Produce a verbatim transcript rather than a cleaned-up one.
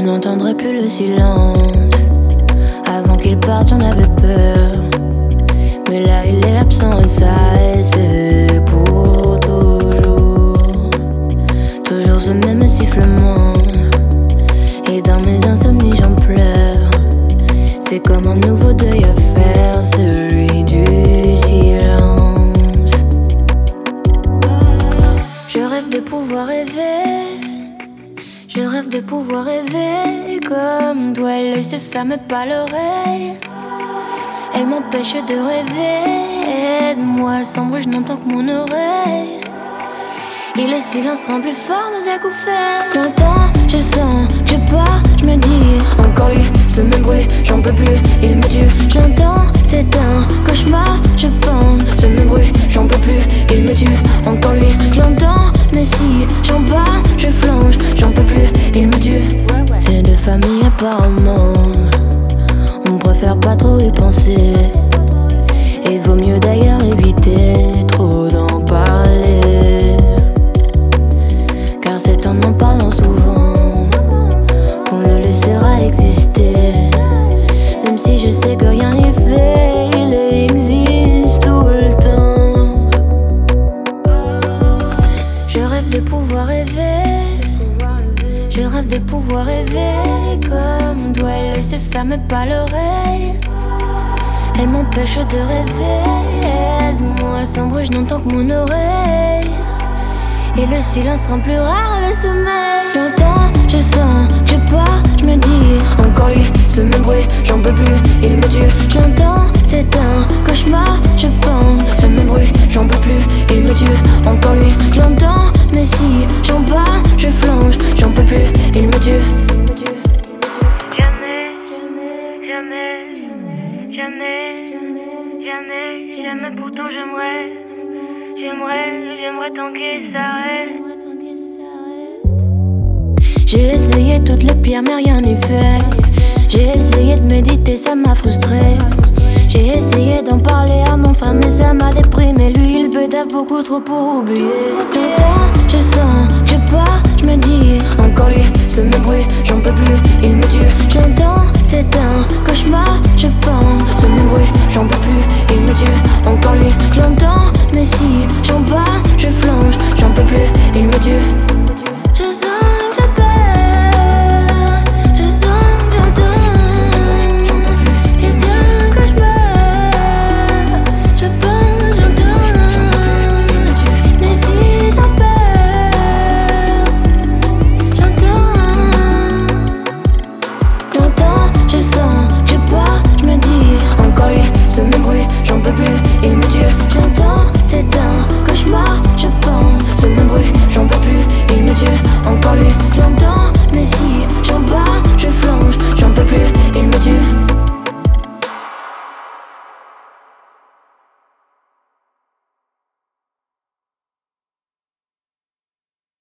n'entendrai plus le silence. Avant qu'il parte j'en avais peur, mais là il est absent et ça c'est pour toujours. Toujours ce même sifflement, et dans mes insomnies j'en pleure. C'est comme un nouveau deuil à faire, celui du silence. Je rêve de pouvoir rêver, je rêve de pouvoir rêver comme toi. L'œil se ferme pas l'oreille, elle m'empêche de rêver. Aide-moi, sans bruit, je n'entends que mon oreille, et le silence rend plus fort mes acouphènes. J'entends, je sens, je pars, je me dis encore lui, ce même bruit, j'en peux plus, il me tue. J'entends, c'est un cauchemar, je pense, ce même bruit, j'en peux plus, il me tue. Encore lui, j'entends, mais si j'en parle, je flanche, j'en peux plus, il me tue. C'est de famille apparemment, on préfère pas trop y penser, et vaut mieux d'ailleurs éviter trop d'en parler, car c'est en en parlant souvent qu'on le laissera exister. Même si je sais que rien n'y fait, il existe tout le temps. Je rêve de pouvoir rêver, je rêve de pouvoir rêver comme toi. L'œil se ferme pas l'oreille, elle m'empêche de rêver. Aide-moi, sans bruit, je n'entends que mon oreille, et le silence rend plus rare le sommeil. J'entends, je sens, je pars, je me dis encore lui, ce même bruit, j'en peux plus, il me tue. J'entends, c'est un cauchemar, je pense, ce même bruit, j'en peux plus, il me tue. Encore lui, j'entends, mais si j'en parle, je flanche, j'en peux plus, il me tue. Jamais, jamais, jamais, jamais, jamais, pourtant j'aimerais, j'aimerais, j'aimerais tant qu'il s'arrête. J'ai essayé toutes les pierres mais rien n'y fait. J'ai essayé de méditer, ça m'a frustré. J'ai essayé d'en parler à mon frère mais ça m'a déprimé. Lui il bédave beaucoup trop pour oublier. J'entends, je sens, je pars, je me dis encore lui, ce même bruit, j'en peux plus, il me tue. J'entends, c'est un cauchemar, je pense, ce même bruit, j'en peux plus, il me tue. Encore lui,